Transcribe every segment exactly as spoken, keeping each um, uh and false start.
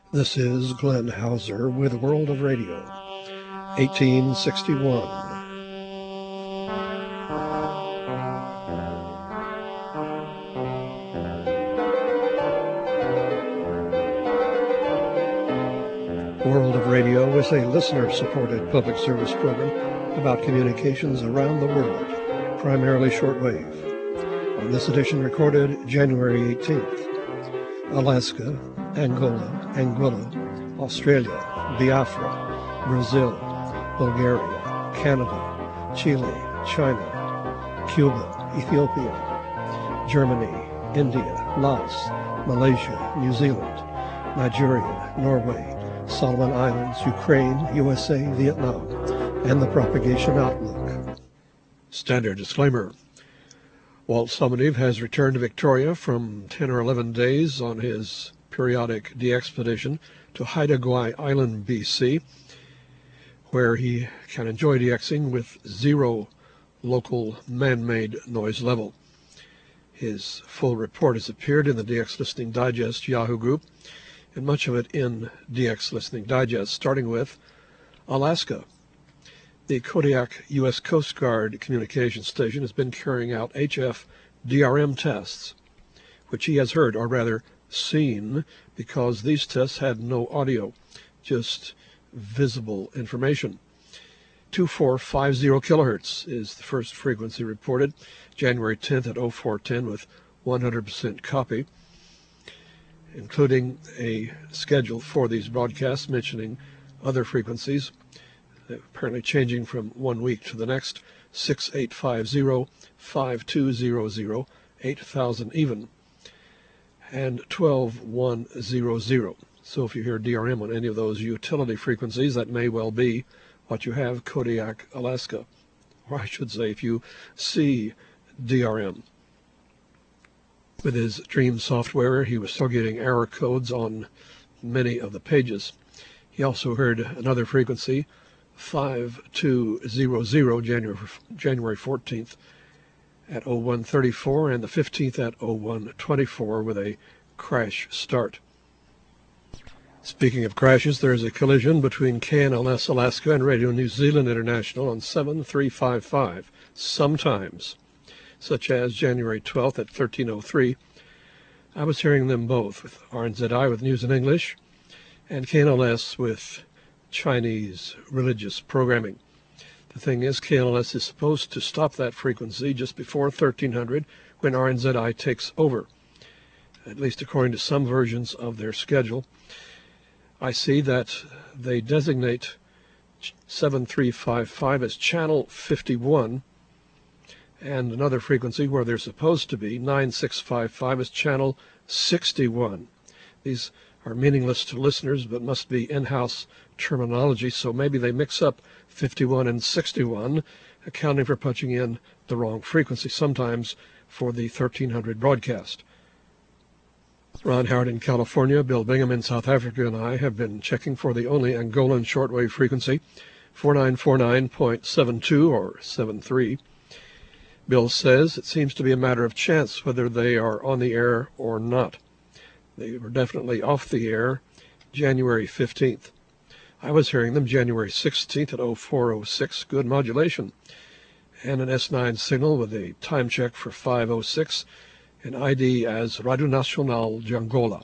This is Glenn Hauser with World of Radio, eighteen sixty-one. World of Radio is a listener-supported public service program about communications around the world, primarily shortwave. On this edition recorded January eighteenth, Alaska, Angola, Anguilla, Australia, Biafra, Brazil, Bulgaria, Canada, Chile, China, Cuba, Ethiopia, Germany, India, Laos, Malaysia, New Zealand, Nigeria, Norway, Solomon Islands, Ukraine, U S A, Vietnam, and the propagation outlook. Standard disclaimer. Walt Somoniv has returned to Victoria from ten or eleven days on his periodic de-expedition to Haida Gwaii Island, B C, where he can enjoy DXing with zero local man-made noise level. His full report has appeared in the D X Listening Digest Yahoo group, and much of it in D X Listening Digest, starting with Alaska. The Kodiak U S Coast Guard communication station has been carrying out H F D R M tests, which he has heard, or rather seen, because these tests had no audio, just visible information. two four five zero kilohertz is the first frequency reported, January tenth at oh four ten with one hundred percent copy, including a schedule for these broadcasts mentioning other frequencies, apparently changing from one week to the next, six eight five zero, five two zero zero, eight thousand even, and twelve one hundred. So if you hear D R M on any of those utility frequencies, that may well be what you have, Kodiak, Alaska. Or I should say, if you see D R M. With his Dream software, he was still getting error codes on many of the pages. He also heard another frequency, five two zero zero, January, January fourteenth at oh one thirty-four, and the fifteenth at oh one twenty-four with a crash start. Speaking of crashes, there is a collision between K N L S Alaska and Radio New Zealand International on seven three five five, sometimes, such as January twelfth at thirteen oh three. I was hearing them both, with R N Z I with news in English, and K N L S with Chinese religious programming. The thing is, K N L S is supposed to stop that frequency just before thirteen hundred when R N Z I takes over, at least according to some versions of their schedule. I see that they designate seven three five five as channel fifty-one, and another frequency where they're supposed to be, nine six five five, is channel sixty-one. These are meaningless to listeners, but must be in-house terminology, so maybe they mix up fifty-one and sixty-one, accounting for punching in the wrong frequency sometimes for the thirteen hundred broadcast. Ron Howard in California, Bill Bingham in South Africa, and I have been checking for the only Angolan shortwave frequency, forty-nine forty-nine point seven two or seven three. Bill says it seems to be a matter of chance whether they are on the air or not. They were definitely off the air January fifteenth. I was hearing them January sixteenth at oh four oh six, good modulation, and an S nine signal with a time check for five oh six, and I D as Radio Nacional de Angola.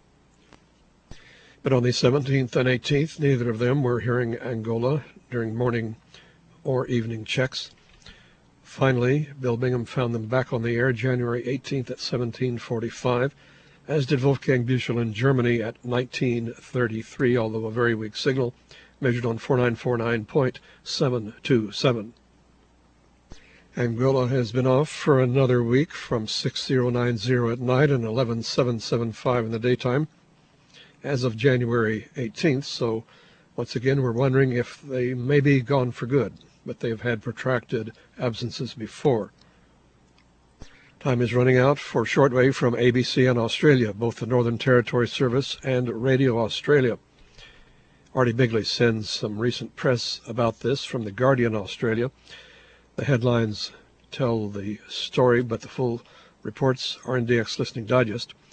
But on the seventeenth and eighteenth, neither of them were hearing Angola during morning or evening checks. Finally, Bill Bingham found them back on the air January eighteenth at seventeen forty-five, as did Wolfgang Büchel in Germany at nineteen thirty-three, although a very weak signal, measured on forty-nine forty-nine point seven two seven. Angola has been off for another week from six thousand ninety at night and eleven thousand seven hundred seventy-five in the daytime as of January eighteenth, so once again we're wondering if they may be gone for good, but they've had protracted absences before. Time is running out for shortwave from A B C in Australia, both the Northern Territory Service and Radio Australia. Artie Bigley sends some recent press about this from The Guardian Australia. The headlines tell the story, but the full reports are in D X Listening Digest.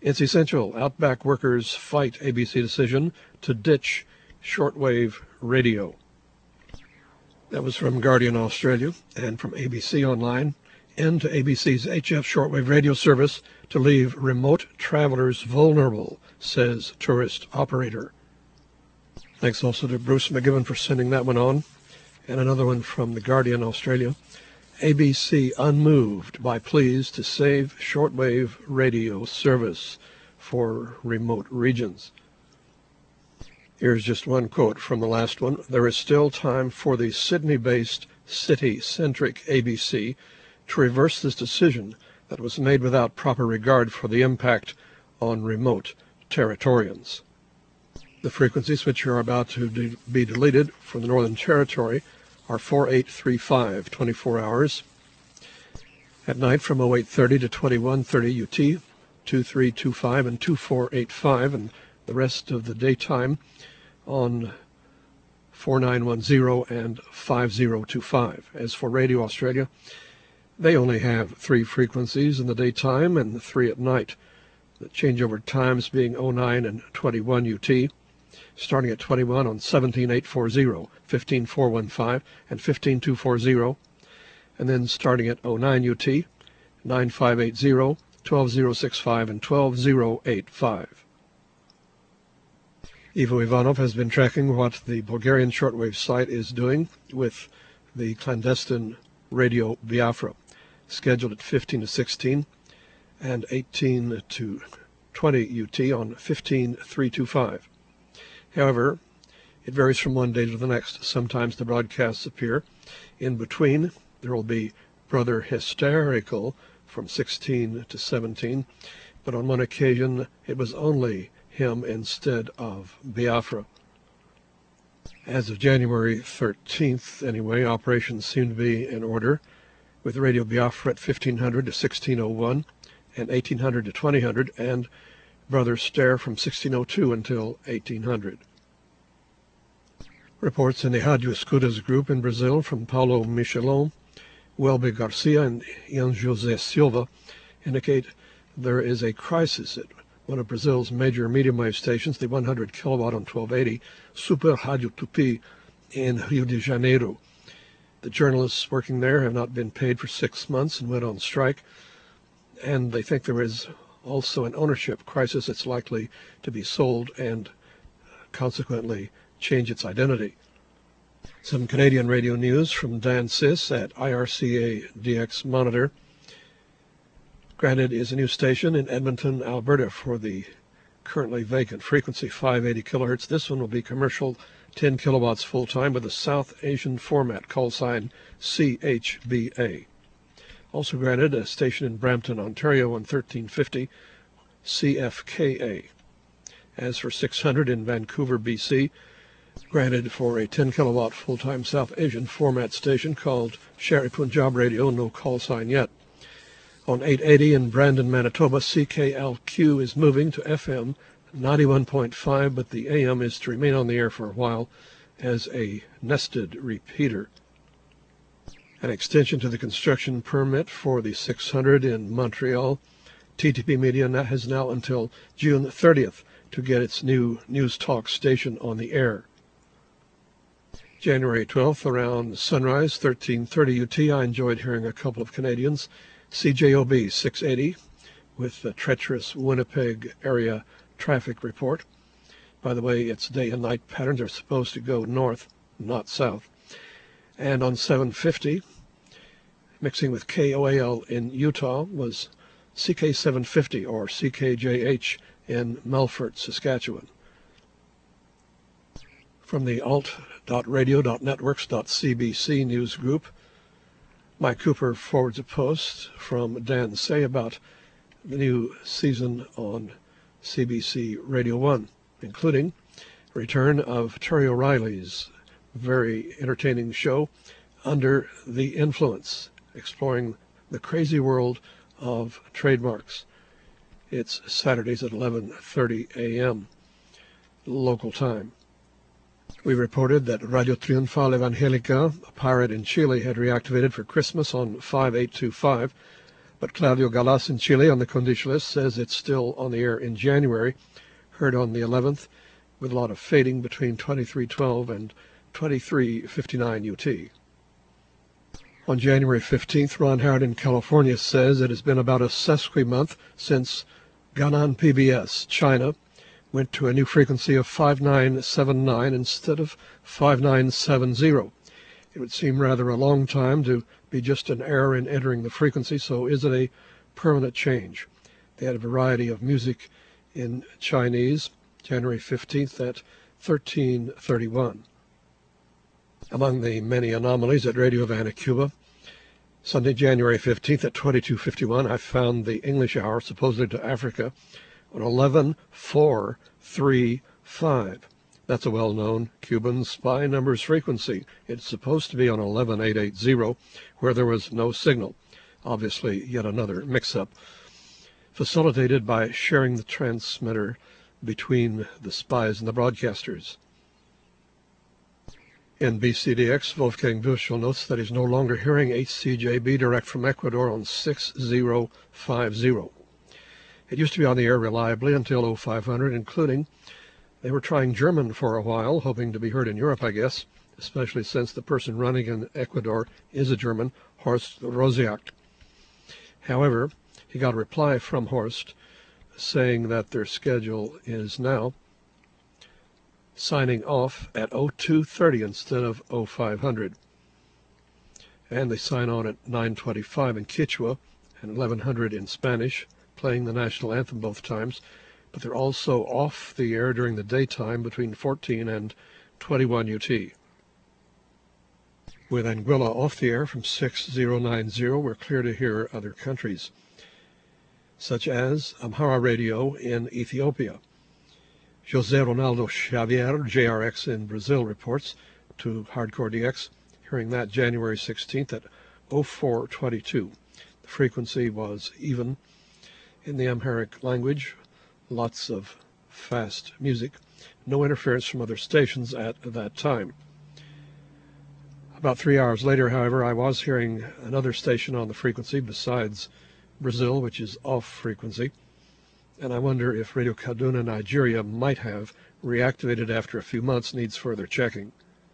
It's essential. Outback workers fight A B C decision to ditch shortwave radio. That was from Guardian Australia and from A B C Online. End to A B C's H F shortwave radio service to leave remote travelers vulnerable, says tourist operator. Thanks also to Bruce McGibbon for sending that one on. And another one from the Guardian Australia. A B C unmoved by pleas to save shortwave radio service for remote regions. Here's just one quote from the last one. There is still time for the Sydney-based city-centric A B C to reverse this decision that was made without proper regard for the impact on remote Territorians. The frequencies which are about to de- be deleted from the Northern Territory are four eight three five, twenty-four hours. At night from oh eight thirty to twenty-one thirty U T, two three two five and two four eight five, and the rest of the daytime on four nine one zero and five zero two five. As for Radio Australia, they only have three frequencies in the daytime and three at night. The changeover times being oh nine and twenty-one U T, starting at twenty-one on seventeen eight forty, fifteen four fifteen, and fifteen two forty, and then starting at oh nine U T, nine five eight zero, twelve zero sixty-five, and twelve zero eighty-five. Ivo Ivanov has been tracking what the Bulgarian shortwave site is doing with the clandestine Radio Biafra, scheduled at fifteen to sixteen and eighteen to twenty U T on fifteen three twenty-five. However, it varies from one day to the next. Sometimes the broadcasts appear. In between, there will be Brother Hysterical from sixteen to seventeen, but on one occasion it was only him instead of Biafra. As of January thirteenth, anyway, operations seem to be in order, with Radio Biafra at fifteen hundred to sixteen oh one and eighteen hundred to twenty hundred, and Brother Stare from sixteen oh two until eighteen hundred. Reports in the Rádio Escutas group in Brazil from Paulo Michelon, Welby Garcia, and Ian José Silva indicate there is a crisis at one of Brazil's major medium wave stations, the one hundred kilowatt on twelve eighty Super Rádio Tupi in Rio de Janeiro. The journalists working there have not been paid for six months and went on strike, and they think there is also an ownership crisis that's likely to be sold and consequently change its identity. Some Canadian radio news from Dan Sis at I R C A D X Monitor. Granted is a new station in Edmonton, Alberta for the currently vacant frequency five eighty kilohertz. This one will be commercial, ten kilowatts full-time with a South Asian format, call sign C H B A. Also granted a station in Brampton, Ontario on thirteen fifty C F K A. As for six hundred in Vancouver, B C, granted for a ten kilowatt full-time South Asian format station called Sherry Punjab Radio, no call sign yet. On eight eighty in Brandon, Manitoba, C K L Q is moving to F M ninety-one point five, but the A M is to remain on the air for a while as a nested repeater. An extension to the construction permit for the six hundred in Montreal. T T P Media has now until June thirtieth to get its new News Talk station on the air. January twelfth, around sunrise, thirteen thirty U T, I enjoyed hearing a couple of Canadians. C J O B six eighty with the treacherous Winnipeg area traffic report. By the way, its day and night patterns are supposed to go north, not south. And on seven fifty, mixing with K O A L in Utah, was C K seven fifty or C K J H in Melfort, Saskatchewan. From the alt dot radio dot networks dot c b c news group, Mike Cooper forwards a post from Dan Say about the new season on C B C Radio one, including return of Terry O'Reilly's very entertaining show, Under the Influence, exploring the crazy world of trademarks. It's Saturdays at eleven thirty a.m. local time. We reported that Radio Triunfal Evangelica, a pirate in Chile, had reactivated for Christmas on five eight two five. But Claudio Galas in Chile on the Condicialist says it's still on the air in January, heard on the eleventh, with a lot of fading between twenty-three twelve and twenty-three fifty-nine U T. On January fifteenth, Ron Howard in California says it has been about a sesqui-month since Gannan P B S, China, went to a new frequency of five nine seven nine instead of five nine seven zero. It would seem rather a long time to be just an error in entering the frequency, so is it a permanent change? They had a variety of music in Chinese, January fifteenth at thirteen thirty-one. Among the many anomalies at Radio Havana, Cuba, Sunday, January fifteenth at twenty-two fifty-one, I found the English hour, supposedly to Africa, on eleven four three five. That's a well-known Cuban spy numbers frequency. It's supposed to be on eleven eight eighty, where there was no signal. Obviously, yet another mix-up, facilitated by sharing the transmitter between the spies and the broadcasters. In B C D X, Wolfgang Büchel notes that he's no longer hearing H C J B direct from Ecuador on six zero five zero. It used to be on the air reliably until oh five hundred, including they were trying German for a while, hoping to be heard in Europe, I guess, especially since the person running in Ecuador is a German, Horst Rosiak. However, he got a reply from Horst saying that their schedule is now signing off at oh two thirty instead of oh five hundred. And they sign on at nine twenty-five in Quechua and eleven hundred in Spanish, playing the national anthem both times, but they're also off the air during the daytime between fourteen and twenty-one U T. With Anguilla off the air from six zero nine zero, we're clear to hear other countries, such as Amhara Radio in Ethiopia. José Ronaldo Xavier, J R X in Brazil, reports to Hardcore D X, hearing that January sixteenth at oh four twenty-two. The frequency was even in the Amharic language, lots of fast music, no interference from other stations at that time. About three hours later, however, I was hearing another station on the frequency besides Brazil, which is off frequency, and I wonder if Radio Kaduna Nigeria might have reactivated after a few months, needs further checking.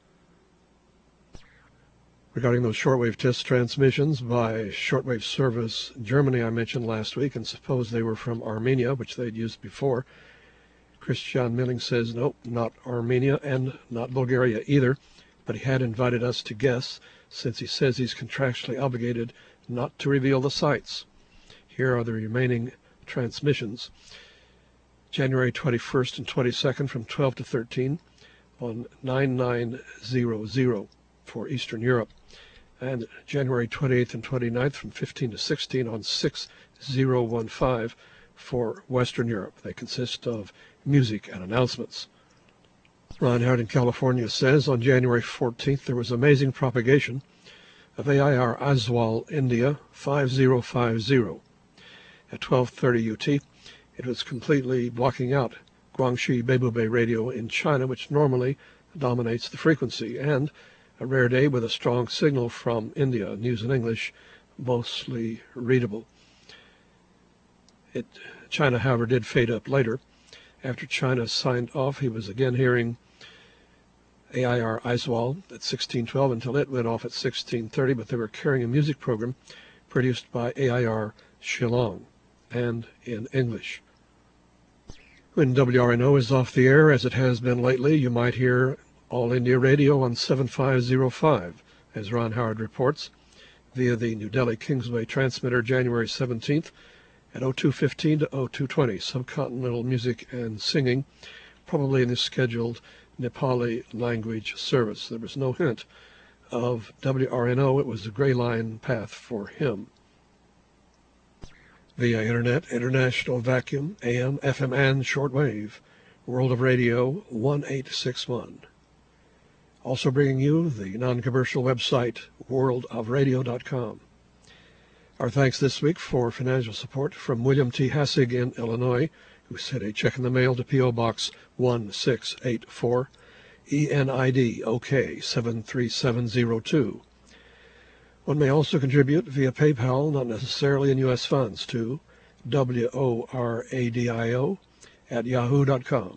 Regarding those shortwave test transmissions by Shortwave Service Germany I mentioned last week, and suppose they were from Armenia, which they'd used before, Christian Milling says, nope, not Armenia and not Bulgaria either, but he had invited us to guess, since he says he's contractually obligated not to reveal the sites. Here are the remaining transmissions. January twenty-first and twenty-second from twelve to thirteen on nine nine zero zero for Eastern Europe, and January twenty-eighth and twenty-ninth from fifteen to sixteen on six zero one five for Western Europe. They consist of music and announcements. Ron Howard in California says on January fourteenth there was amazing propagation of A I R Aswal, India five zero five zero. At twelve thirty U T, it was completely blocking out Guangxi Beibubei Radio in China, which normally dominates the frequency, and a rare day with a strong signal from India, news in English, mostly readable. It, China, however, did fade up later. After China signed off, he was again hearing A I R Aizawl at sixteen twelve until it went off at sixteen thirty, but they were carrying a music program produced by A I R Shillong and in English. When W R N O is off the air, as it has been lately, you might hear All India Radio on seven five zero five, as Ron Howard reports, via the New Delhi Kingsway transmitter January seventeenth at oh two fifteen to oh two twenty, subcontinental music and singing, probably in the scheduled Nepali language service. There was no hint of W R N O. It was the gray line path for him. Via Internet, International Vacuum, A M, F M, and Shortwave, World of Radio one eight six one. Also bringing you the non-commercial website, world of radio dot com. Our thanks this week for financial support from William T. Hassig in Illinois, who sent a check in the mail to P O. Box one six eight four, E N I D O K seven three seven zero two. One may also contribute via PayPal, not necessarily in U S funds, to W O R A D I O at yahoo dot com.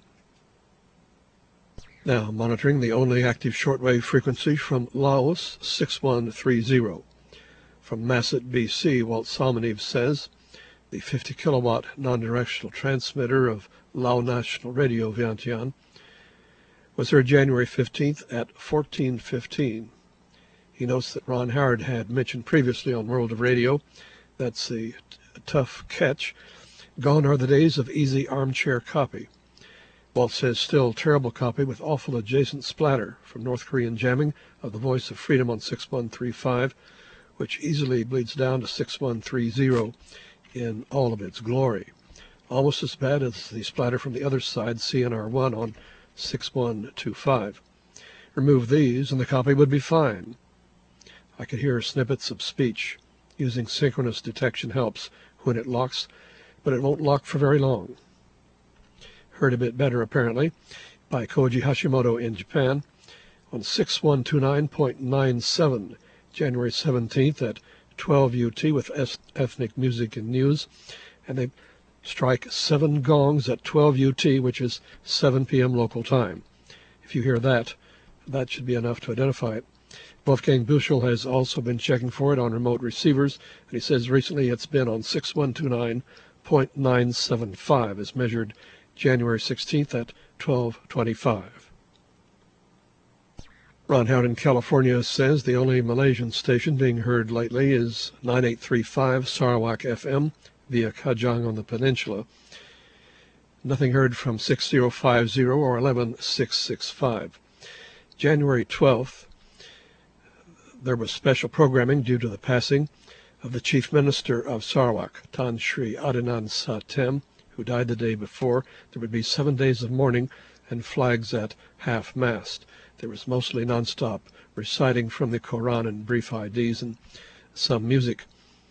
Now, monitoring the only active shortwave frequency from Laos, six one three zero. From Masset, B C, Walt Salmonev says, the fifty kilowatt non-directional transmitter of Lao National Radio Vientiane was heard January fifteenth at fourteen fifteen. He notes that Ron Howard had mentioned previously on World of Radio, that's the tough catch, gone are the days of easy armchair copy. Walt says still terrible copy with awful adjacent splatter from North Korean jamming of the Voice of Freedom on six one three five, which easily bleeds down to six one three zero in all of its glory. Almost as bad as the splatter from the other side, C N R one on six one two five. Remove these and the copy would be fine. I could hear snippets of speech. Using synchronous detection helps when it locks, but it won't lock for very long. Heard a bit better, apparently, by Koji Hashimoto in Japan on six one two nine point nine seven, January seventeenth at twelve U T with ethnic music and news, and they strike seven gongs at twelve U T, which is seven p m local time. If you hear that, that should be enough to identify it. Wolfgang Buchel has also been checking for it on remote receivers, and he says recently it's been on six one two nine point nine seven five, as measured January sixteenth at twelve twenty-five. Ron Howard in California says the only Malaysian station being heard lately is nine eight three five Sarawak F M via Kajang on the peninsula. Nothing heard from six zero five zero or eleven six six five. January twelfth, there was special programming due to the passing of the Chief Minister of Sarawak, Tan Sri Adnan Satem, who died the day before. There would be seven days of mourning and flags at half-mast. There was mostly nonstop reciting from the Quran and brief I Ds and some music.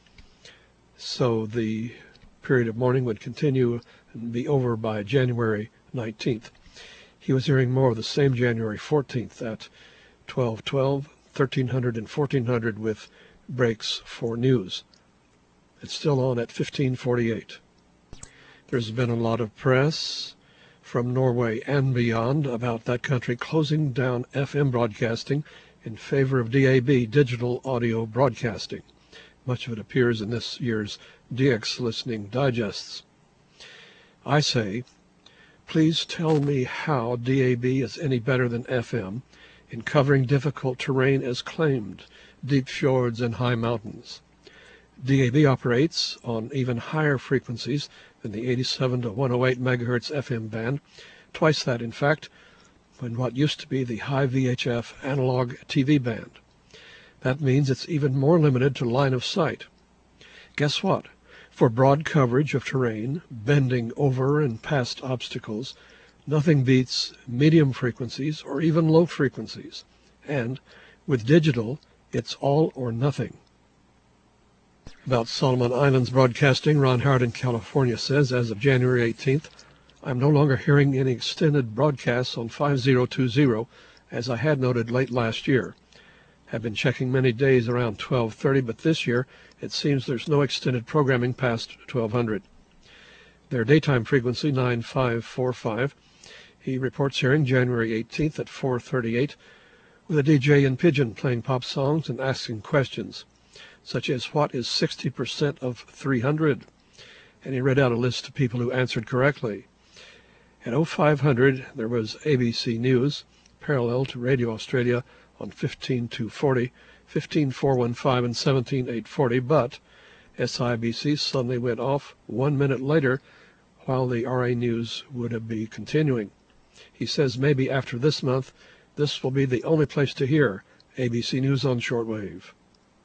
So the period of mourning would continue and be over by January nineteenth. He was hearing more of the same January fourteenth at twelve twelve, thirteen hundred and fourteen hundred with breaks for news. It's still on at fifteen forty-eight. There's been a lot of press from Norway and beyond about that country closing down F M broadcasting in favor of D A B, digital audio broadcasting. Much of it appears in this year's D X listening digests. I say, please tell me how D A B is any better than F M in covering difficult terrain as claimed, deep fjords and high mountains. D A B operates on even higher frequencies than the eighty-seven to one oh eight megahertz F M band, twice that in fact, when what used to be the high V H F analog T V band. That means it's even more limited to line of sight. Guess what? For broad coverage of terrain, bending over and past obstacles, nothing beats medium frequencies or even low frequencies. And with digital, it's all or nothing. About Solomon Islands broadcasting, Ron Howard in California says, as of January eighteenth, I'm no longer hearing any extended broadcasts on five zero two zero, as I had noted late last year. Have been checking many days around twelve thirty, but this year it seems there's no extended programming past twelve hundred. Their daytime frequency, nine five four five, he reports hearing January eighteenth at four thirty-eight, with a D J in pidgin playing pop songs and asking questions, such as what is sixty percent of three hundred? And he read out a list of people who answered correctly. At oh five hundred, there was A B C News, parallel to Radio Australia on fifteen two forty, fifteen four fifteen, and seventeen eight forty, but S I B C suddenly went off one minute later while the R A News would be continuing. He says maybe after this month, this will be the only place to hear A B C News on shortwave.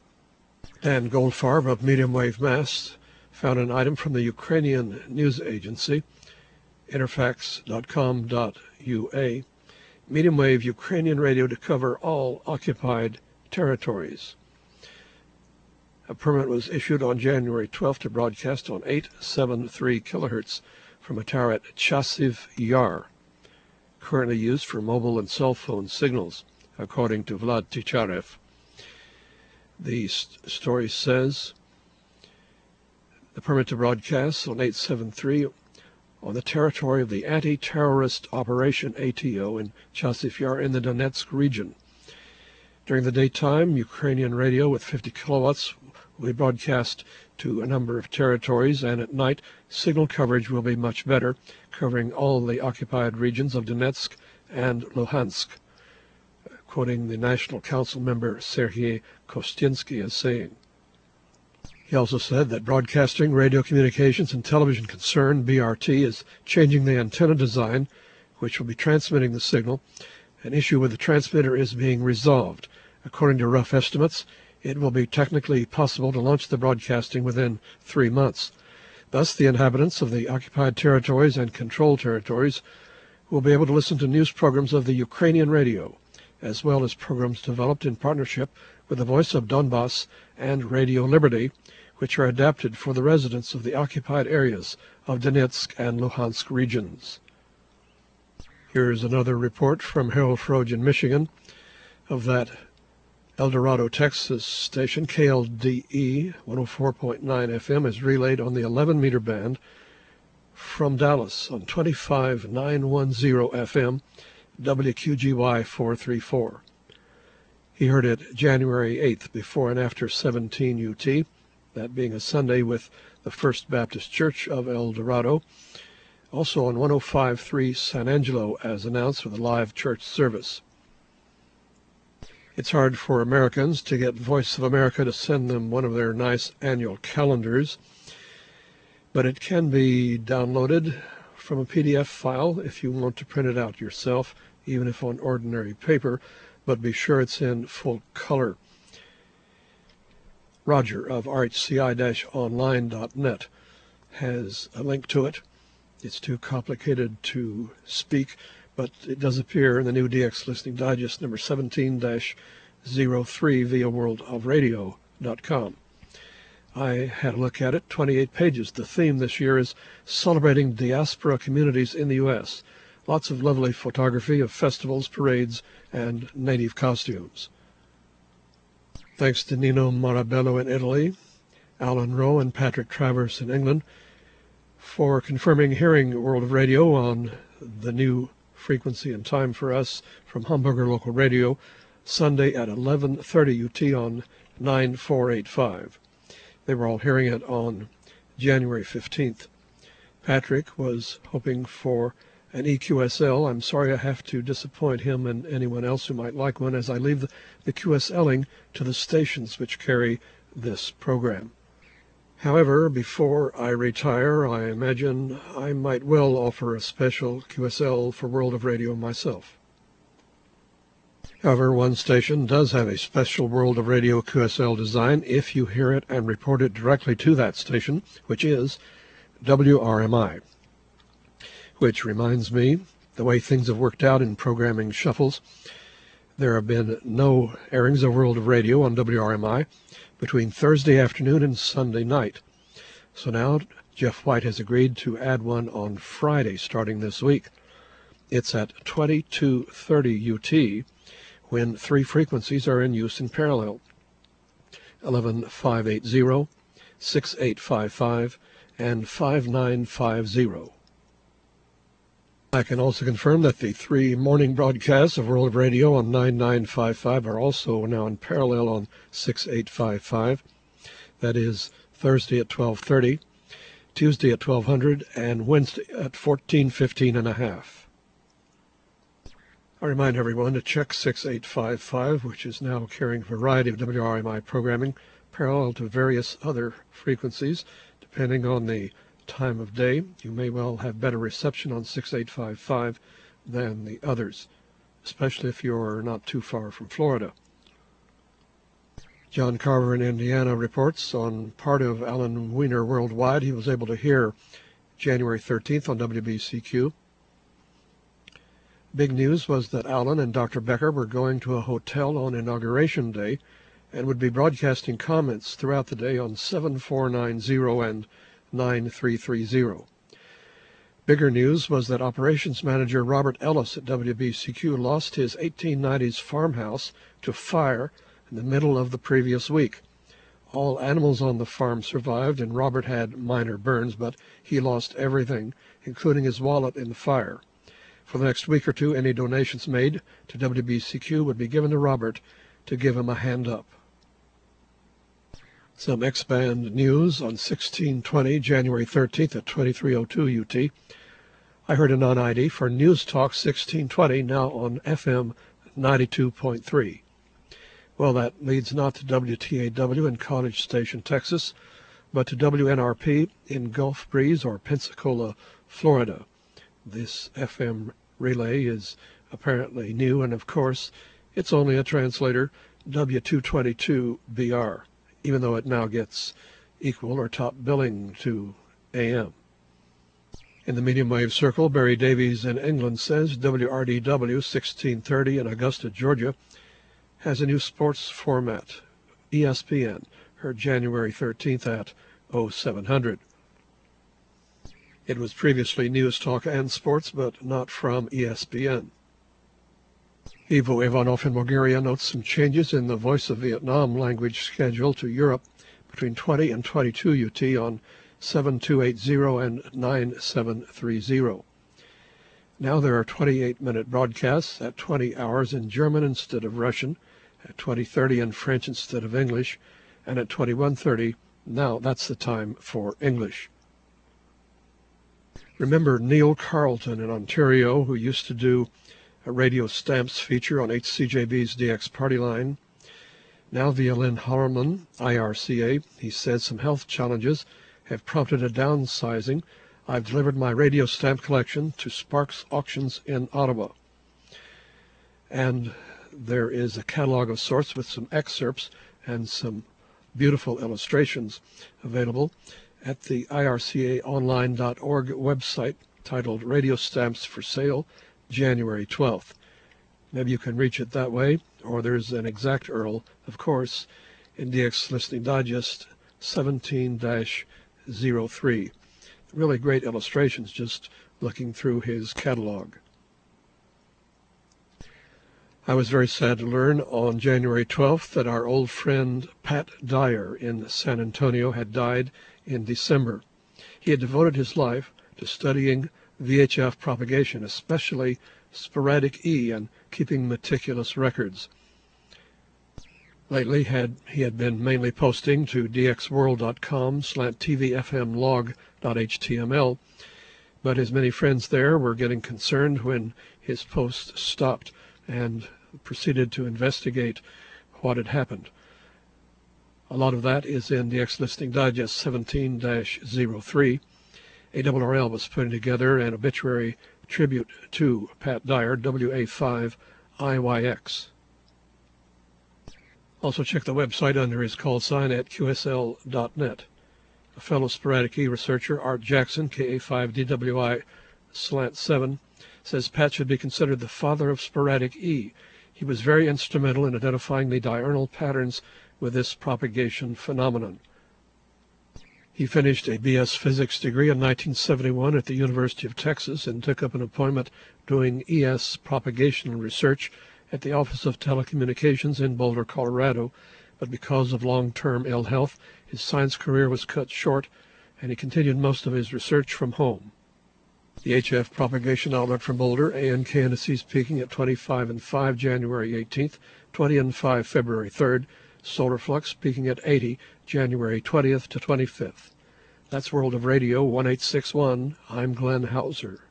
Dan Goldfarb of Medium Wave Mass found an item from the Ukrainian news agency, interfax dot com dot U A, medium wave Ukrainian radio to cover all occupied territories. A permit was issued on January twelfth to broadcast on eight seventy-three kilohertz from a tower at Chasiv Yar, currently used for mobile and cell phone signals, according to Vlad Ticharev. The st- story says the permit to broadcast on eight seven three on the territory of the Anti-Terrorist Operation A T O in Chasiv Yar in the Donetsk region. During the daytime, Ukrainian radio with fifty kilowatts will be broadcast to a number of territories, and at night, signal coverage will be much better, covering all the occupied regions of Donetsk and Luhansk, quoting the National Council member Serhiy Kostinsky as saying. He also said that Broadcasting, Radio Communications, and Television Concern, B R T, is changing the antenna design, which will be transmitting the signal. An issue with the transmitter is being resolved. According to rough estimates, it will be technically possible to launch the broadcasting within three months. Thus, the inhabitants of the occupied territories and controlled territories will be able to listen to news programs of the Ukrainian radio, as well as programs developed in partnership with the Voice of Donbass and Radio Liberty, which are adapted for the residents of the occupied areas of Donetsk and Luhansk regions. Here's another report from Harold Froge in Michigan of that El Dorado, Texas station. K L D E one oh four point nine F M is relayed on the eleven meter band from Dallas on twenty-five nine ten F M, W Q G Y four thirty-four. He heard it January eighth before and after seventeen U T, that being a Sunday with the First Baptist Church of El Dorado. Also on one oh five point three San Angelo, as announced, with a live church service. It's hard for Americans to get Voice of America to send them one of their nice annual calendars, but it can be downloaded from a P D F file if you want to print it out yourself, even if on ordinary paper, but be sure it's in full color. Roger of R H C I online dot net has a link to it. It's too complicated to speak, but it does appear in the new D X Listening Digest number seventeen dash oh three via world of radio dot com. I had a look at it, twenty-eight pages. The theme this year is celebrating diaspora communities in the U S Lots of lovely photography of festivals, parades, and native costumes. Thanks to Nino Marabello in Italy, Alan Rowe and Patrick Travers in England for confirming hearing World of Radio on the new frequency and time for us from Hamburger Local Radio, Sunday at eleven thirty U T on nine four eight five. They were all hearing it on January fifteenth. Patrick was hoping for an E Q S L. I'm sorry I have to disappoint him and anyone else who might like one, as I leave the, the QSLing to the stations which carry this program. However, before I retire, I imagine I might well offer a special Q S L for World of Radio myself. However, one station does have a special World of Radio Q S L design if you hear it and report it directly to that station, which is W R M I. Which reminds me, the way things have worked out in programming shuffles, there have been no airings of World of Radio on W R M I between Thursday afternoon and Sunday night. So now Jeff White has agreed to add one on Friday starting this week. It's at twenty-two thirty U T when three frequencies are in use in parallel: eleven five eighty, six eight five five, and five nine five zero. I can also confirm that the three morning broadcasts of World of Radio on nine nine five five are also now in parallel on six eight five five. That is Thursday at twelve thirty, Tuesday at twelve hundred, and Wednesday at fourteen fifteen and a half. I remind everyone to check six eight five five, which is now carrying a variety of W R M I programming parallel to various other frequencies, depending on the time of day. You may well have better reception on six eight five five than the others, especially if you're not too far from Florida. John Carver in Indiana reports on part of Alan Wiener Worldwide. He was able to hear January thirteenth on W B C Q. Big news was that Alan and Doctor Becker were going to a hotel on Inauguration Day and would be broadcasting comments throughout the day on seven four nine zero and nine three three zero. Bigger news was that operations manager Robert Ellis at W B C Q lost his eighteen nineties farmhouse to fire in the middle of the previous week. All animals on the farm survived, and Robert had minor burns, but he lost everything, including his wallet, in the fire. For the next week or two, any donations made to W B C Q would be given to Robert to give him a hand up. Some X-band news on sixteen twenty, January thirteenth at twenty-three oh two U T. I heard a non-I D for News Talk sixteen twenty, now on F M ninety-two point three. Well, that leads not to W T A W in College Station, Texas, but to W N R P in Gulf Breeze or Pensacola, Florida. This F M relay is apparently new, and of course, it's only a translator, W two twenty-two B R, even though it now gets equal or top billing to A M. In the medium wave circle, Barry Davies in England says W R D W sixteen thirty in Augusta, Georgia, has a new sports format, E S P N, heard January thirteenth at oh seven hundred. It was previously News Talk and Sports, but not from E S P N. Ivo Ivanov in Bulgaria notes some changes in the Voice of Vietnam language schedule to Europe between twenty and twenty-two U T on seven two eight zero and nine seven three zero. Now there are twenty-eight minute broadcasts at twenty hours in German instead of Russian, at twenty thirty in French instead of English, and at twenty-one thirty, now that's the time for English. Remember Neil Carlton in Ontario, who used to do a radio stamps feature on H C J B's D X Party Line? Now via Lynn Hollerman, I R C A, he says some health challenges have prompted a downsizing. I've delivered my radio stamp collection to Sparks Auctions in Ottawa. And there is a catalog of sorts with some excerpts and some beautiful illustrations available at the I R C A online dot org website titled Radio Stamps for Sale, January twelfth. Maybe you can reach it that way, or there's an exact U R L, of course, in D X Listening Digest seventeen dash oh three. Really great illustrations just looking through his catalog. I was very sad to learn on January twelfth that our old friend Pat Dyer in San Antonio had died in December. He had devoted his life to studying V H F propagation, especially sporadic E, and keeping meticulous records. Lately had he had been mainly posting to D X world dot com slant T V F M log dot H T M L, but his many friends there were getting concerned when his post stopped and proceeded to investigate what had happened. A lot of that is in D X Listening Digest seventeen dash oh three. A R R L was putting together an obituary tribute to Pat Dyer, W A five I Y X. Also check the website under his call sign at Q S L dot net. A fellow sporadic E researcher, Art Jackson, K A five D W I slant seven, says Pat should be considered the father of sporadic E. He was very instrumental in identifying the diurnal patterns with this propagation phenomenon. He finished a B S Physics degree in nineteen seventy-one at the University of Texas and took up an appointment doing E S propagation research at the Office of Telecommunications in Boulder, Colorado, but because of long-term ill health, his science career was cut short, and he continued most of his research from home. The H F propagation outlook from Boulder, A N K indices peaking at twenty-five and five January eighteenth, twenty and five February third, solar flux peaking at eighty January twentieth to twenty-fifth. That's World of Radio one eight six one. I'm Glenn Hauser.